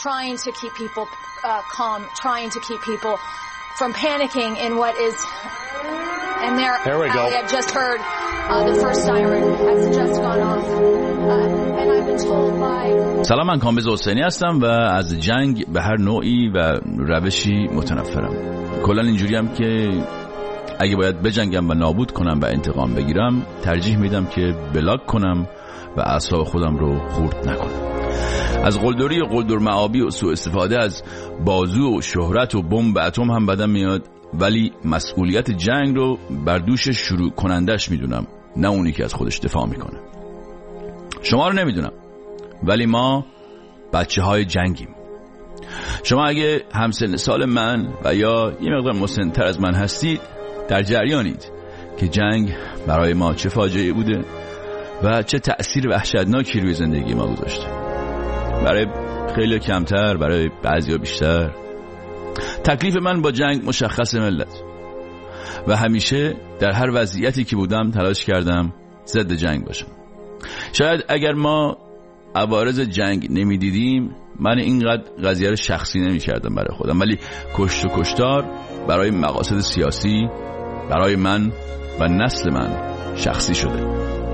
trying to keep people calm, trying to keep people from panicking in what is, and there we go. I've just heard the first siren has just gone off, and I've been told by. سلام، من کامبیز حسینی هستم و از جنگ به هر نوعی و روشی متنفرم. کلا اینجوری هم که اگه باید بجنگم و نابود کنم و انتقام بگیرم، ترجیح میدم که بلاک کنم و اعصاب خودم رو خورد نکنم. از قلدری و قلدر معابی و سوء استفاده از بازو و شهرت و بمب اتم هم بدم میاد، ولی مسئولیت جنگ رو بر دوش شروع کنندش میدونم، نه اونی که از خودش دفاع میکنه. شما رو نمیدونم، ولی ما بچه های جنگیم. شما اگه همسن سال من و یا یه مقدار مسن‌تر از من هستید، در جریانید که جنگ برای ما چه فاجعه بوده و چه تأثیر وحشتناکی روی زندگی ما گذاشته. برای خیلی کمتر، برای بعضیا بیشتر. تکلیف من با جنگ مشخص ملت و همیشه در هر وضعیتی که بودم تلاش کردم ضد جنگ باشم. شاید اگر ما عوارض جنگ نمیدیدیم، من اینقدر قضیه رو شخصی نمی کردم برای خودم، ولی کشت و کشتار برای مقاصد سیاسی برای من و نسل من شخصی شده.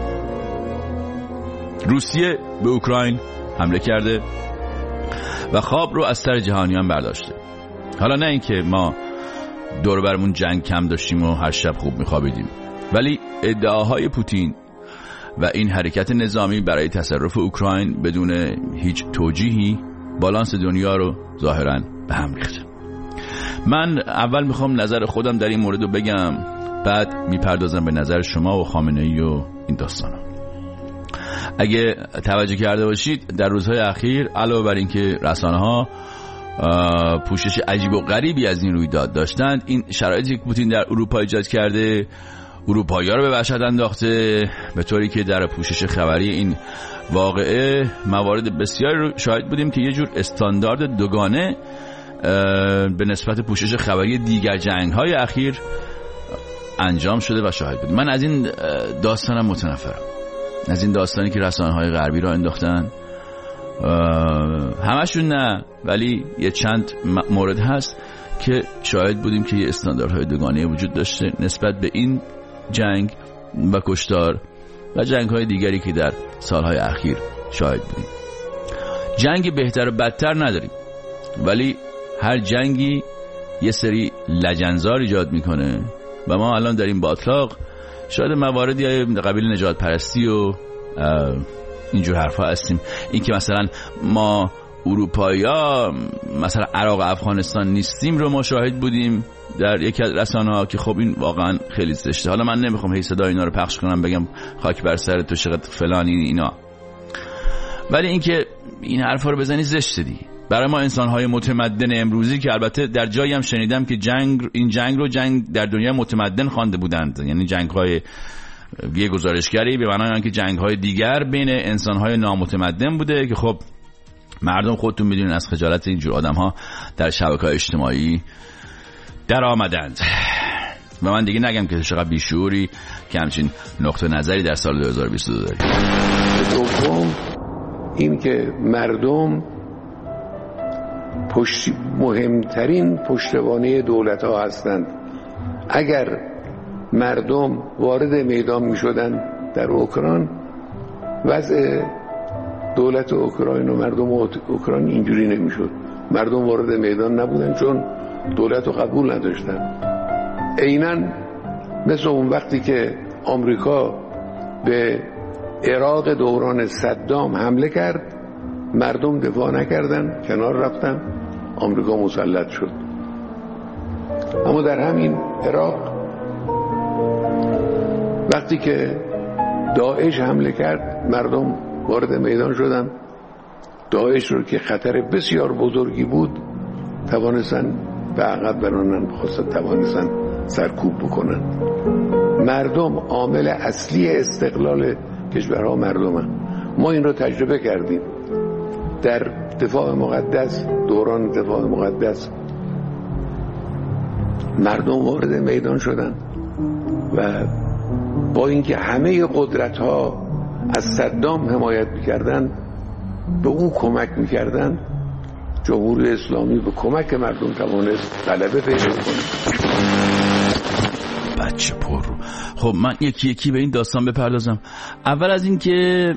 روسیه به اوکراین حمله کرده و خواب رو از سر جهانیان برداشته. حالا نه اینکه ما دور برمون جنگ کم داشتیم و هر شب خوب میخوابیدیم، ولی ادعاهای پوتین و این حرکت نظامی برای تصرف اوکراین بدون هیچ توجیهی بالانس دنیا رو ظاهراً به هم ریخته. من اول میخوام نظر خودم در این مورد رو بگم، بعد میپردازم به نظر شما و خامنه‌ای و این داستانا. اگه توجه کرده باشید، در روزهای اخیر علاوه بر اینکه رسانه‌ها پوشش عجیب و غریبی از این رویداد داشتند، این شرایطی که پوتین در اروپا ایجاد کرده اروپایی‌ها رو به وحشت انداخته، به طوری که در پوشش خبری این واقعه موارد بسیاری رو شاهد بودیم که یه جور استاندارد دوگانه به نسبت پوشش خبری دیگر جنگ‌های اخیر انجام شده و شاهد بودیم. من از این داستانم متنفرم، از این داستانی که رسانه‌های غربی را انداختن. همشون نه، ولی یه چند مورد هست که شاهد بودیم که یه استانداردهای دوگانه وجود داشته نسبت به این جنگ و کشتار و جنگ‌های دیگری که در سالهای اخیر شاهد بودیم. جنگ بهتر و بدتر نداریم، ولی هر جنگی یه سری لجنزار ایجاد میکنه و ما الان در این باطلاق شاید مواردی قبیل نجات پرستی و اینجور حرفا هستیم. این که مثلا ما اروپایی‌ها مثلا عراق افغانستان نیستیم رو ما شاهد بودیم در یکی از رسانه‌ها که خب این واقعا خیلی زشته. حالا من نمیخوام هی صدا اینا رو پخش کنم بگم خاک بر سر تو چقدر فلان اینا، ولی این که این حرفا رو بزنی زشته دی. برای ما انسان‌های متمدن امروزی که البته در جایی هم شنیدم که این جنگ رو جنگ در دنیا متمدن خوانده بودند، یعنی جنگ‌های یه گزارشگری به معنای اینکه جنگ‌های دیگر بین انسان‌های نامتمدن بوده که خب مردم خودتون میدونین از خجالت اینجور آدم‌ها در شبکه‌های اجتماعی در آمدند. و من دیگه نگم که چقدر بیشعوری که همچین نقطه نظری در سال 2022 داریم. دوم این که مردم مهمترین پشتوانه دولت‌ها هستند. اگر مردم وارد میدان می‌شدند در اوکراین، وضع دولت اوکراین و مردم اوکراین اینجوری نمی‌شد. مردم وارد میدان نبودن چون دولت رو قبول نداشتن. عیناً مثل اون وقتی که آمریکا به عراق دوران صدام حمله کرد، مردم دفاع نکردن، کنار رفتن، آمریکا مسلط شد. اما در همین عراق وقتی که داعش حمله کرد، مردم وارد میدان شدن. داعش رو که خطر بسیار بزرگی بود توانستن به عقب برانن، توانستن سرکوب بکنن. مردم عامل اصلی استقلال کشورها مردمن. ما این رو تجربه کردیم در دفاع مقدس، دوران دفاع مقدس مردم وارد میدان شدن و با اینکه همه قدرت ها از صدام حمایت میکردن، به اون کمک میکردن، جمهوری اسلامی به کمک مردم توانست غلبه پیدا کنه. بچه پر رو. خب من یکی یکی به این داستان بپردازم. اول از این که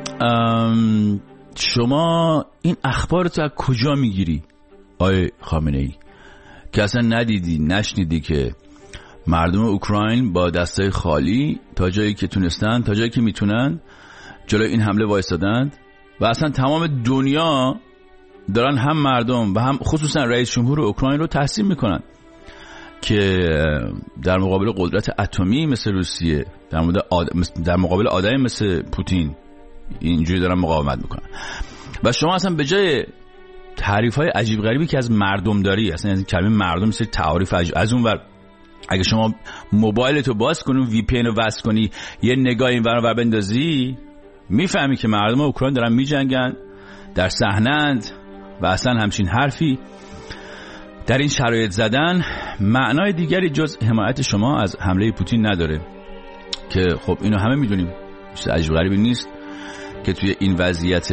شما این اخبار تو از کجا میگیری آقای خامنه‌ای که اصلا ندیدی نشنیدی که مردم اوکراین با دستای خالی تا جایی که تونستن، تا جایی که میتونن جلوی این حمله وایسادند و اصلا تمام دنیا دارن هم مردم و هم خصوصا رئیس جمهور اوکراین رو تحسین میکنن که در مقابل قدرت اتمی مثل روسیه، در مقابل آدمی مثل پوتین اینجوری دارن مقاومت میکنن. و شما اصلا به جای تعریف‌های عجیب غریبی که از مردم داری، اصلا از کلمه مردم مثل تعریف عجیب، از اون ور اگه شما موبایلتو باز کنی و وی پی ان رو وصل کنی یه نگاه این ور اونور بندازی میفهمی که مردم اوکراین دارن میجنگن، در صحنه‌اند و اصلا همچین حرفی در این شرایط زدن معنای دیگری جز حمایت شما از حمله پوتین نداره که خب اینو همه میدونیم. چیز عجیب غریبی نیست که توی این وضعیت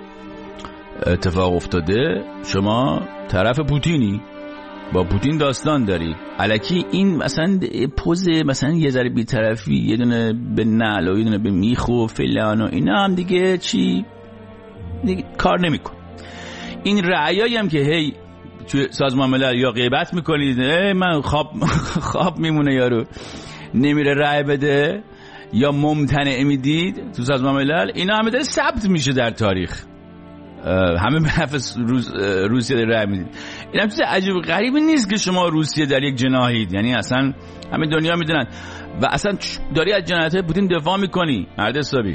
اتفاق افتاده شما طرف پوتینی، با پوتین داستان داری، الکی این مثلا پوزه مثلا یه ذره بی‌طرفی، یه دونه به نعل و یه دونه به میخ و فلان و اینا هم دیگه چی دیگه کار نمیکن. این رعایایی هم که هی توی سازمان ملل یا غیبت میکنید من خواب میمونه یارو نمیره رأی بده یا ممتنع میدید تو سازمان ملل، اینا همه داره ثبت میشه در تاریخ، همه به نفع روسیه داره رأی میدید. این هم چیز عجیب غریبی نیست که شما روسیه در یک جناحید، یعنی اصلا همه دنیا میدونن و اصلا داری از جنایت‌های پوتین دفاع میکنی مرد حسابی.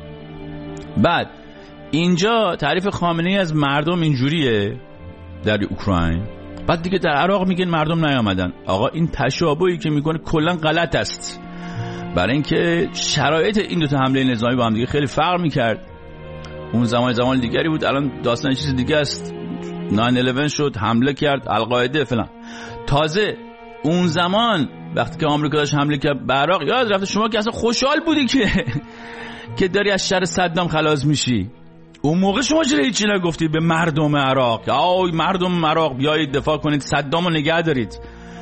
بعد اینجا تعریف خامنه‌ای از مردم اینجوریه در اوکراین، بعد دیگه در عراق میگن مردم نیامدن. آقا این تشابهی که میکنه کلا غلط است، برای اینکه شرایط این دو تا حمله نظامی با هم دیگه خیلی فرق میکرد. اون زمان دیگری بود، الان داستان چیز دیگه است. 9/11 شد، حمله کرد القاعده فلان. تازه اون زمان وقتی که آمریکا داشت حمله کرد به عراق، یاد رفته شما که اصلا خوشحال بودی که داری از شر صدام خلاص میشی. اون موقع شما چرا هیچی نگفتی به مردم عراق؟ آی مردم عراق بیایید دفاع کنید، صدامو نگه دارید.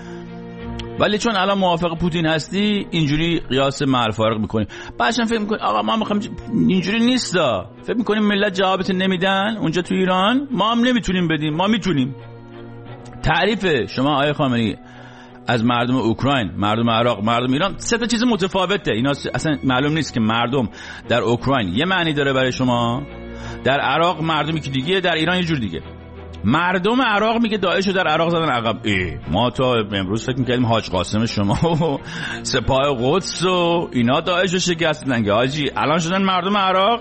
ولی چون الان موافق پوتین هستی اینجوری قیاس مع الفارق میکنی. بعدش فکر میکنی آقا ما میخوایم، اینجوری نیستا. فکر میکنیم ملت جوابت نمیدن اونجا تو ایران، ما هم نمیتونیم بدیم، ما میتونیم. تعریف شما آقای خامنه‌ای از مردم اوکراین، مردم عراق، مردم ایران سه تا چیز متفاوته. اینا اصلا معلوم نیست که مردم در اوکراین یه معنی داره برای شما، در عراق مردمی که دیگه، در ایران یه جور دیگه. مردم عراق میگه داعشو در عراق زدن عقب. ما تا امروز فکر میکردیم حاج قاسم شما و سپاه قدس و اینا داعشو شکست دادن که حاجی الان شدن مردم عراق.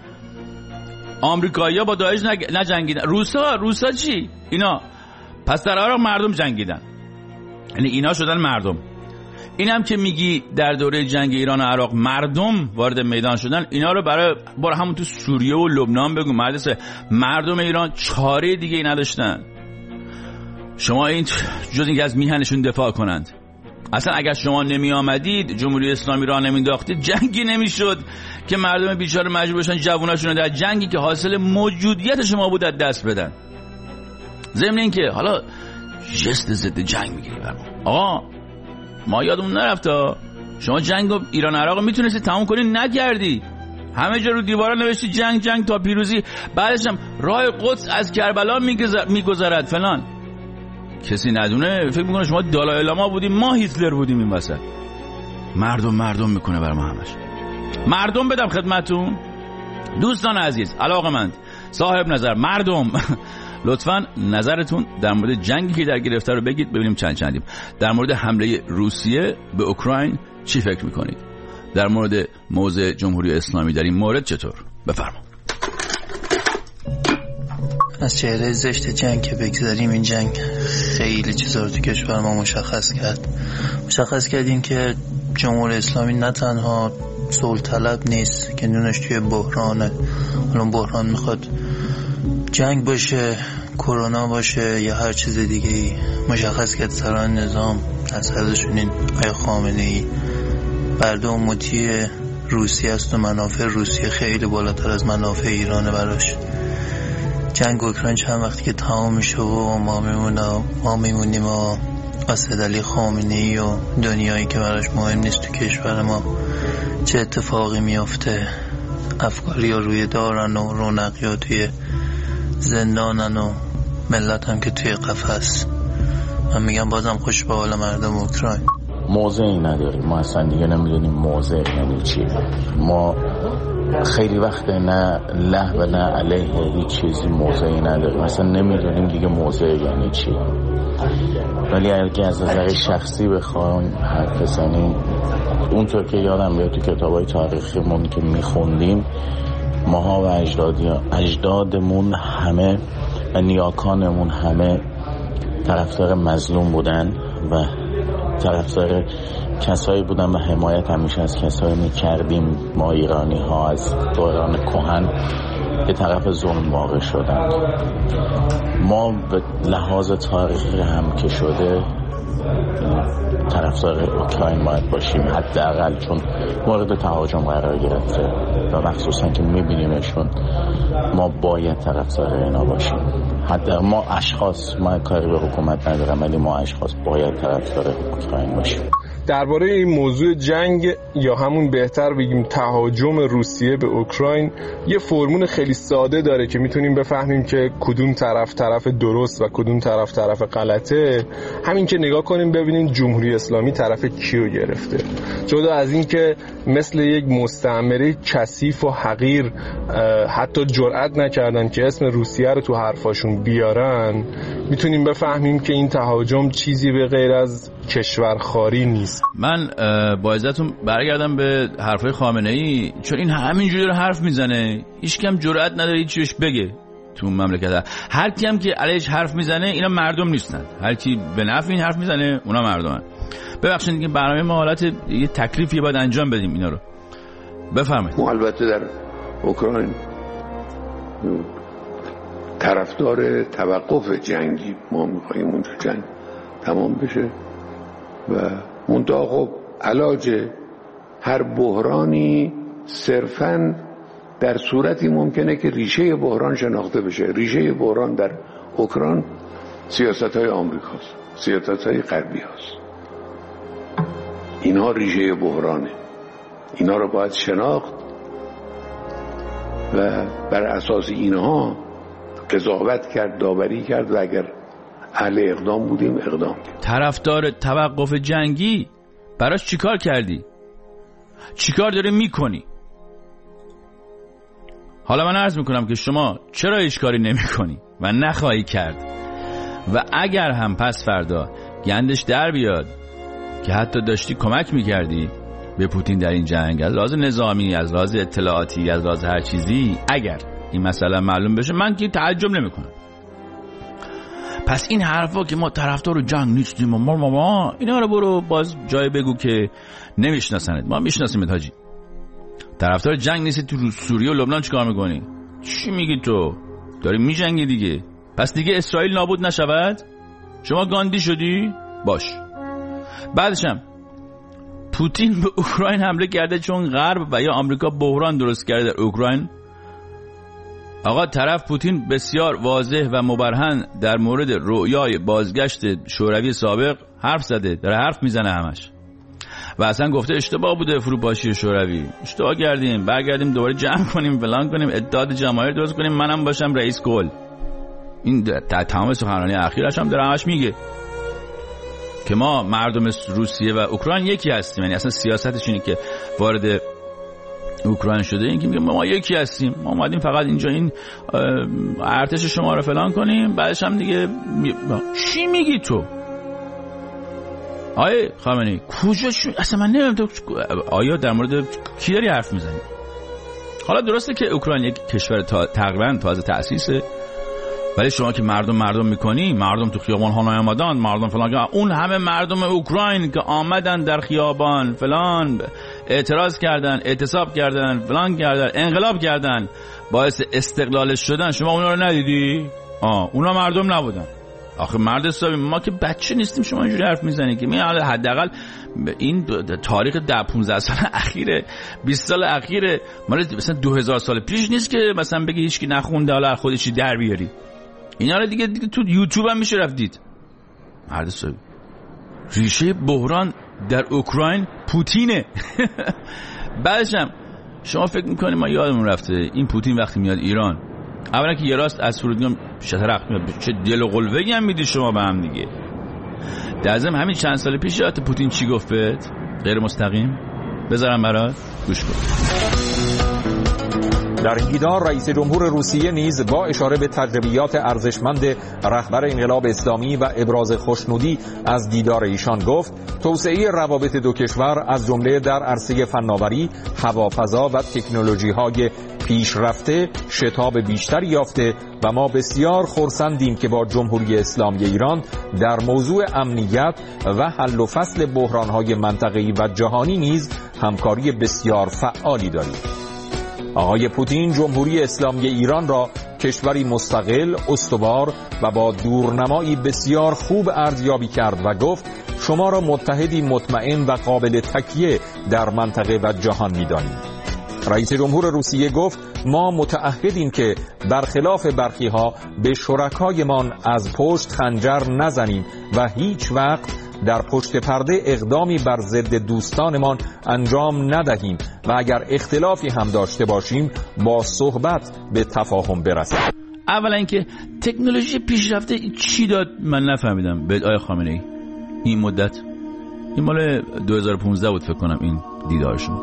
آمریکایی‌ها با داعش نجنگیدن. روسا چی؟ اینا پس در عراق مردم جنگیدن، یعنی اینا شدن مردم. اینم که میگی در دوره جنگ ایران و عراق مردم وارد میدان شدن، اینا رو برای همون تو سوریه و لبنان بگو. مردم ایران چاره دیگه ای نداشتن. شما این جز اینکه از میهنشون دفاع کنند، اصلا اگر شما نمی آمدید، جمهوری اسلامی راه نمینداختید، جنگی نمیشد که مردم بیچاره مجبور بشن جووناشون در جنگی که حاصل موجودیت شما بود از دست بدن. ضمن اینکه حالا جست ضد جنگ میگیری برام. آقا ما یادمون نرفته شما جنگ ایران عراق میتونستی تموم کنی، نکردی. همه جا رو دیوارا نوشتی جنگ تا پیروزی. بعدش هم راه قدس از کربلا میگذرد فلان. کسی ندونه فکر میکنه شما دالای لاما بودیم، ما هیتلر بودیم. این وسط مردم میکنه بر ما همش. مردم بدم خدمتون دوستان عزیز، علاقه‌مند، صاحب نظر، مردم لطفاً نظرتون در مورد جنگی که در گرفته رو بگید ببینیم چندیم. در مورد حمله روسیه به اوکراین چی فکر میکنید؟ در مورد موضع جمهوری اسلامی در این مورد چطور؟ بفرما. از چهره زشت جنگ که بگذاریم، این جنگ خیلی چیزا رو تو کشور ما مشخص کردیم که جمهوری اسلامی نه تنها صلح طلب نیست که نونش توی بحرانه، الان بحران میخواد جنگ باشه، کرونا باشه یا هر چیز دیگه. مشخص کرد سران نظام از هرشون این آقای خامنه‌ای مردم مطیع روسیه است و منافع روسیه خیلی بالاتر از منافع ایرانه براش. جنگ اوکراین چند وقتی که تمام میشه و ما میمونیم و اسدعلی خامنه‌ای و دنیایی که براش مهم نیست تو کشور ما چه اتفاقی میافته، افکاری ها روی دارن و رونقی ها توی زندانن و ملت هم که توی قفس. من میگم بازم خوش به حال مردم اوکراین. موضعی نداریم، ما اصلا دیگه نمیدونیم موضع یعنی چی. ما خیلی وقت نه له و نه علیه هیچ چیزی موضعی نداریم، اصلا نمیدونیم دیگه موضع یعنی چی. ولی اگه از نظر شخصی بخوایم حرف بزنیم، اونطور که یادم میاد تو کتابای تاریخیمون که میخوندیم، ماها و اجدادمون همه و نیاکانمون همه طرفدار مظلوم بودن و طرفدار کسایی بودن و حمایت همیشه از کسایی میکردیم ما ایرانی ها از دوران کهن به طرف ظلم واقع شدن. ما به لحاظ تاریخی هم که شده طرفدار اوکراین باید باشیم، حداقل چون مورد تهاجم قرار گرفته و مخصوصا که میبینیمشون، ما باید طرفدار اینا باشیم. حتی ما اشخاص، من کاری به حکومت ندارم، ولی ما اشخاص باید طرفدار اوکراین باشیم. درباره این موضوع جنگ یا همون بهتر بگیم تهاجم روسیه به اوکراین یه فرمول خیلی ساده داره که میتونیم بفهمیم که کدوم طرف درست و کدوم طرف غلطه. همین که نگاه کنیم ببینیم جمهوری اسلامی طرف کیو گرفته. جدا از این که مثل یک مستعمره کثیف و حقیر حتی جرئت نکردن که اسم روسیه رو تو حرفاشون بیارن، میتونیم بفهمیم که این تهاجم چیزی به غیر از کشورخواری نیست. من با عزتون برگردم به حرفای خامنه‌ای، چون این همینجوری رو حرف میزنه، هیچ کم جرئت نداره هیچیش بگه تو مملکت. هر کی هم که علیش حرف میزنه اینا مردم نیستن، هر کی به نفع این حرف میزنه اونا مردمن. ببخشید دیگه برنامه ما حالت یه تکلیفی باید انجام بدیم اینا رو. بفرمایید. ما البته در اوکراین طرفدار توقف جنگی، ما میخواییم اونجا جنگ تمام بشه و منتها خب علاج هر بحرانی صرفاً در صورتی ممکنه که ریشه بحران شناخته بشه. ریشه بحران در اوکراین سیاست‌های آمریکاست، سیاست‌های غربی هست. اینها ریشه بحرانه، اینا رو باید شناخت و بر اساس اینها قضاوت کرد، داوری کرد و اگر اهل اقدام بودیم اقدام کرد. طرفدار توقف جنگی براش چیکار کردی؟ چیکار داره میکنی؟ حالا من عرض میکنم که شما چرا هیچ کاری نمیکنی و نخواهی کرد و اگر هم پس فردا گندش در بیاد که حتی داشتی کمک میکردی به پوتین در این جنگ، از لحاظ نظامی، از لحاظ اطلاعاتی، از لحاظ هر چیزی، اگر این مسئله معلوم بشه، من که تعجب نمیکنم. پس این حرفا که ما طرفدار جنگ نیستیم و ما اینا رو برو باز جای بگو که نمیشناسنت. ما میشناسیمت حاجی. طرفدار جنگ نیستی، تو سوریه و لبنان چیکار میکنی؟ چی میگی تو؟ داری میجنگی دیگه. پس دیگه اسرائیل نابود نشود؟ شما گاندی شدی؟ باش. بعدشم پوتین به اوکراین حمله کرده چون غرب و یا آمریکا بحران درست کرده در اوکراین. آقا طرف پوتین بسیار واضح و مبرهن در مورد رویای بازگشت شوروی سابق حرف زده، داره حرف میزنه همش و اصلا گفته اشتباه بوده فروپاشی شوروی، اشتباه کردیم، برگردیم دوباره جمع کنیم، فلان کنیم، اتحاد جماهیر درست کنیم، منم باشم رئیس کل. این تمام سخنرانی اخیرش هم داره همش میگه که ما مردم روسیه و اوکراین یکی هستیم. یعنی اصلا سیاستش اینه که وارد اوکراین شده، این که میگه ما یکی هستیم، ما اومدیم فقط اینجا این ارتش شما رو فلان کنیم، بعدش هم دیگه چی میگی تو؟ آیه خامنه‌ای کجا اصلا من نمیدونم تو آیا در مورد کی داری حرف میزنی؟ حالا درسته که اوکراین یک کشور تقریبا تازه تأسیسه، ولی شما که مردم میکنی، مردم تو خیابان ها نیامدن، مردم فلان، اون همه مردم اوکراین که آمدن در خیابان فلان اعتراض کردن، اعتصاب کردن، فلان کردن، انقلاب کردن، باعث استقلالش شدن، شما اونا رو ندیدی؟ اونا مردم نبودن. آخه مرد حسابی ما که بچه نیستیم شما اینجوری حرف میزنید که میگم حداقل این تاریخ 10-15 سال اخیره 20 سال اخیره مال مثلا 2000 سال پیش نیست که مثلا بگی هیچکی نخونده حالا خودش در بیاری. اینا رو دیگه تو یوتیوب هم میشه رفتید. مرد حسابی ریشه بحران در اوکراین پوتینه. بعدش هم شما فکر میکنید ما یادمون رفته این پوتین وقتی میاد ایران اولا که یه راست از فرودگاه شترق میاد، چه دل و قلوه‌ای هم میدید شما به هم دیگه. در ضمن همین چند سال پیش یادت پوتین چی گفت بهت غیر مستقیم؟ بذارم برات گوش کن. در این دیدار رئیس جمهور روسیه نیز با اشاره به تجربیات ارزشمند رهبر انقلاب اسلامی و ابراز خوشنودی از دیدار ایشان گفت توسعه روابط دو کشور از جمله در عرصه فناوری، هوافضا و تکنولوژی‌های پیشرفته شتاب بیشتری یافته و ما بسیار خرسندیم که با جمهوری اسلامی ایران در موضوع امنیت و حل و فصل بحران‌های منطقه‌ای و جهانی نیز همکاری بسیار فعالی داریم. آقای پوتین جمهوری اسلامی ایران را کشوری مستقل، استوار و با دورنمایی بسیار خوب ارزیابی کرد و گفت شما را متحدی مطمئن و قابل تکیه در منطقه و جهان می‌دانیم. رئیس جمهور روسیه گفت ما متعهدیم که برخلاف برخی‌ها به شرکایمان از پشت خنجر نزنیم و هیچ وقت در پشت پرده اقدامی بر ضد دوستانمان انجام ندهیم و اگر اختلافی هم داشته باشیم با صحبت به تفاهم برسیم. اولا اینکه تکنولوژی پیشرفته چی داد من نفهمیدم به آقای خامنه‌ای این مدت. این مال 2015 بود فکر کنم این دیدارشون.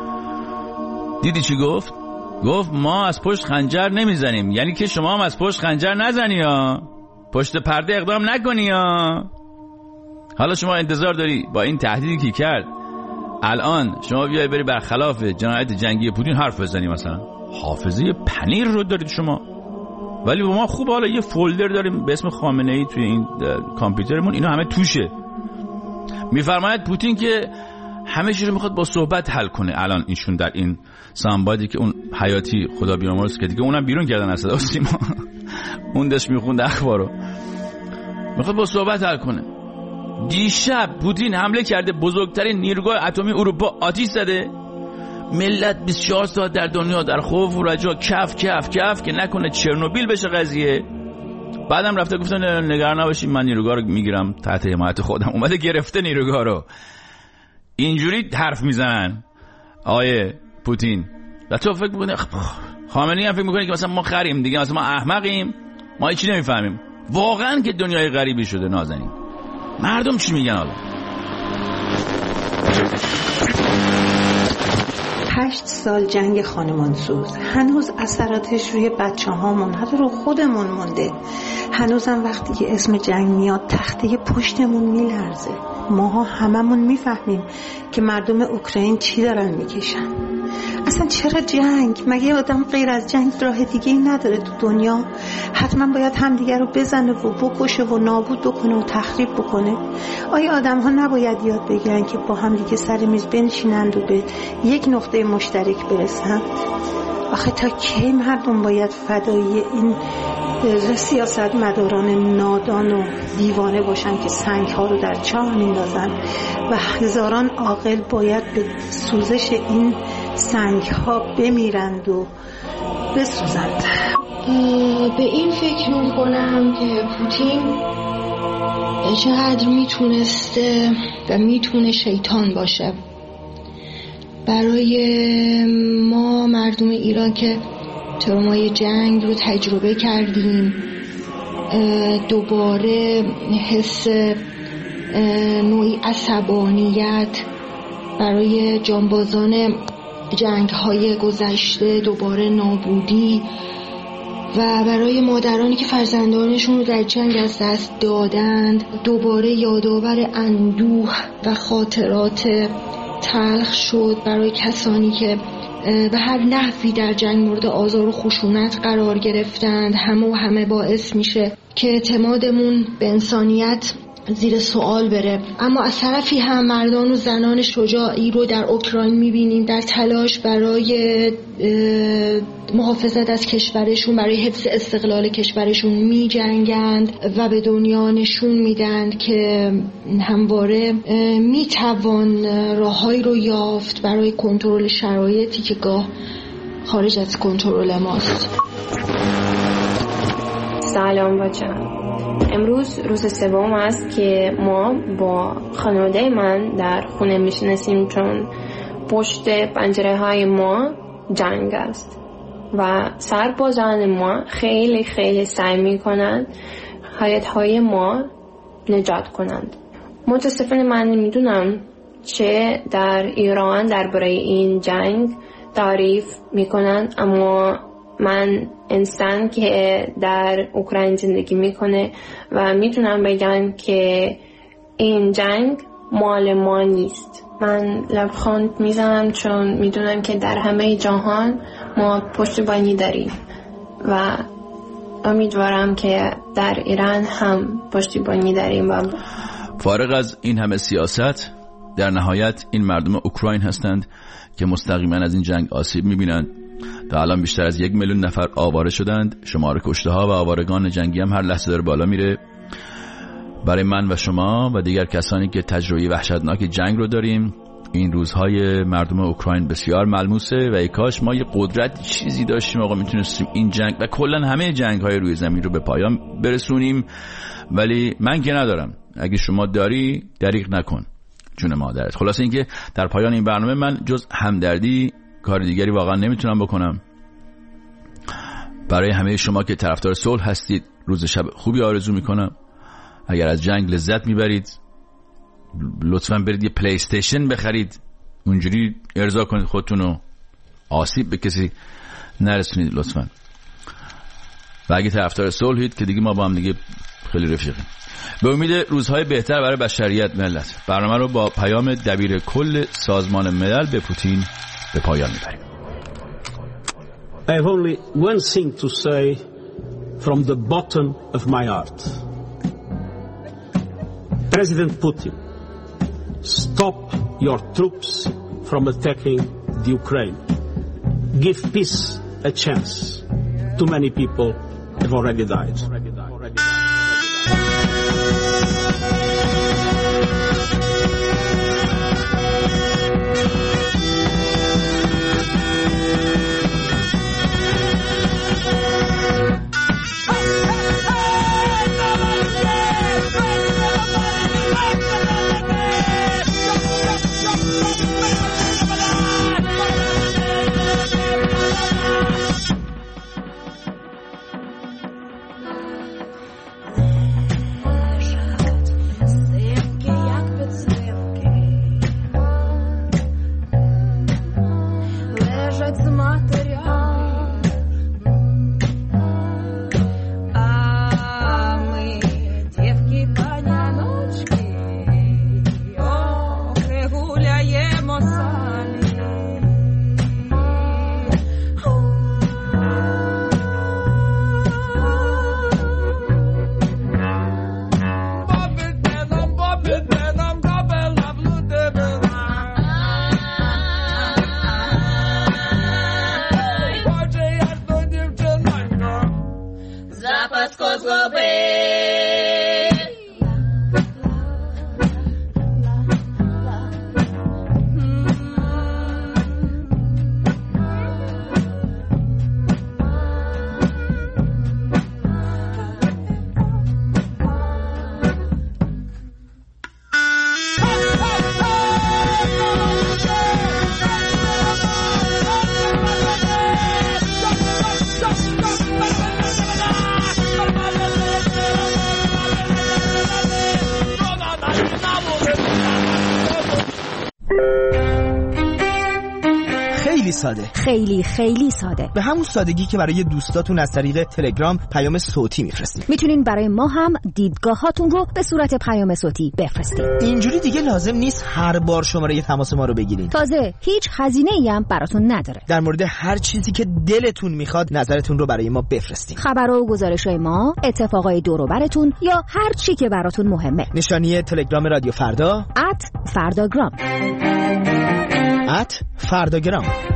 دیدی چی گفت؟ گفت ما از پشت خنجر نمیزنیم، یعنی که شما هم از پشت خنجر نزنی ها، پشت پرده اقدام نکنی ها. حالا شما انتظار داری با این تهدیدی که کرد الان شما بیای بری برخلاف جنایت جنگی پوتین حرف بزنی؟ مثلا حافظه پنیر رو دارید شما، ولی با ما خوب حالا یه فولدر داریم به اسم خامنه‌ای توی این کامپیوترمون، اینا همه توشه. میفرماید پوتین که همه چیز رو میخواد با صحبت حل کنه. الان ایشون در این سامبادی که اون حیاتی خدا بیامرز که دیگه اونم بیرون کردن از صدا و سیما اون داشت میخوند اخبارو، میخواد با صحبت حل کنه. دیشب پوتین حمله کرده، بزرگترین نیروگاه اتمی اروپا آتش زده، ملت 24 ساعت در دنیا در خوف و رجا کف کف کف که نکنه چرنوبیل بشه قضیه. بعدم رفته گفتن نگران نباشید من نیروگاه رو میگیرم تحت حمایت خودم. اومده گرفته نیروگاه رو. اینجوری حرف میزنن آیه پوتین. و تو فکر میکنی خامنه‌ای هم فکر میکنه که مثلا ما خریم دیگه، مثلا ما احمقیم، ما هیچی نمیفهمیم. واقعا که دنیای غریبی شده نازنین. مردم چی میگن حالا؟ 8 سال جنگ خانمانسوز، هنوز اثراتش روی بچه هامون حتی رو خودمون مونده. هنوزم وقتی که اسم جنگ میاد تخته پشتمون میلرزه. ماها هممون میفهمیم که مردم اوکراین چی دارن میکشن. اصلا چرا جنگ؟ مگه آدم غیر از جنگ راه دیگه ای نداره تو دنیا؟ حتما باید همدیگه رو بزنه و بکشه و نابود بکنه و تخریب بکنه؟ آیا آدم ها نباید یاد بگیرن که با همدیگه سر میز بنشینند و به یک نقطه مشترک برسند؟ آخه تا کی مردم باید فدایی این سیاست مداران نادان و دیوانه باشن که سنگ ها رو در چاه میندازن و هزاران عاقل باید به سوزش این سنگ ها بمیرند و بسوزند؟ به این فکر میکنم که پوتین چقدر میتونسته و میتونه شیطان باشه برای ما مردم ایران که ترومای جنگ رو تجربه کردیم. دوباره حس نوعی عصبانیت برای جانبازان جنگ‌های گذشته، دوباره نابودی و برای مادرانی که فرزندانشون رو در جنگ از دست دادند، دوباره یادآور اندوه و خاطرات تلخ شد برای کسانی که به هر نحوی در جنگ مورد آزار و خشونت قرار گرفتند. همه باعث میشه که اعتمادمون به انسانیت زیر سوال بره. اما از طرفی هم مردان و زنان شجاعی رو در اوکراین میبینیم در تلاش برای محافظت از کشورشون، برای حفظ استقلال کشورشون میجنگند و به دنیا نشون میدن که همواره میتوان راههایی رو یافت برای کنترل شرایطی که گاه خارج از کنترل ماست. سلام بچه‌ها. امروز روز سوم است که ما با خانواده من در خونه میشناسیم، چون پشت پنجره های ما جنگ است و سربازان ما خیلی خیلی سعی میکنند حیات های ما نجات کنند. متاسفانه من نمیدونم چه در ایران درباره این جنگ تعریف میکنند، اما من انسان که در اوکراین زندگی میکنه و میتونم بگم که این جنگ مال ما نیست. من لبخند میزنم چون میدونم که در همه جهان ما پشتیبانی داریم و امیدوارم که در ایران هم پشتیبانی داریم. و فارغ از این همه سیاست، در نهایت این مردم اوکراین هستند که مستقیما از این جنگ آسیب میبینند. تا الان بیشتر از 1 میلیون نفر آواره شدند. شمار کشته ها و آوارگان جنگی هم هر لحظه داره بالا میره. برای من و شما و دیگر کسانی که تجربه وحشتناک جنگ رو داریم، این روزهای مردم اوکراین بسیار ملموسه و ای کاش ما یه قدرت چیزی داشتیم آقا میتونستیم این جنگ و کلا همه جنگ های روی زمین رو به پایان برسونیم، ولی من که ندارم. اگه شما داری دریغ نکن جون مادرت. خلاصه اینکه در پایان این برنامه من جز همدردی کار دیگری واقعا نمیتونم بکنم. برای همه شما که طرفدار صلح هستید روز شب خوبی آرزو میکنم. اگر از جنگ لذت میبرید لطفاً برید یه پلی استیشن بخرید، اونجوری ارضا کنید خودتونو، آسیب به کسی نرسونید لطفاً. و اگه طرفدار صلحید که دیگه ما با هم دیگه خیلی رفیقیم. به امید روزهای بهتر برای بشریت ملت، برنامه رو با پیام دبیر کل سازمان ملل به پوتین به پایان میبریم. I have only one thing to say from the bottom of my heart. President Putin, stop your troops from attacking the Ukraine. Give peace a chance. Too many people have already died. ساده. خیلی خیلی ساده. به همون سادگی که برای دوستاتون از طریق تلگرام پیام صوتی میفرستید. میتونین برای ما هم دیدگاهاتون رو به صورت پیام صوتی بفرستید. اینجوری دیگه لازم نیست هر بار شماره تماس ما رو بگیرید. تازه هیچ هزینه‌ای هم براتون نداره. در مورد هر چیزی که دلتون میخواد نظرتون رو برای ما بفرستید. خبرها و گزارش‌های ما، اتفاقای دور و براتون یا هر چی که براتون مهمه. نشانی تلگرام رادیو فردا @فرداگرام. @فرداگرام.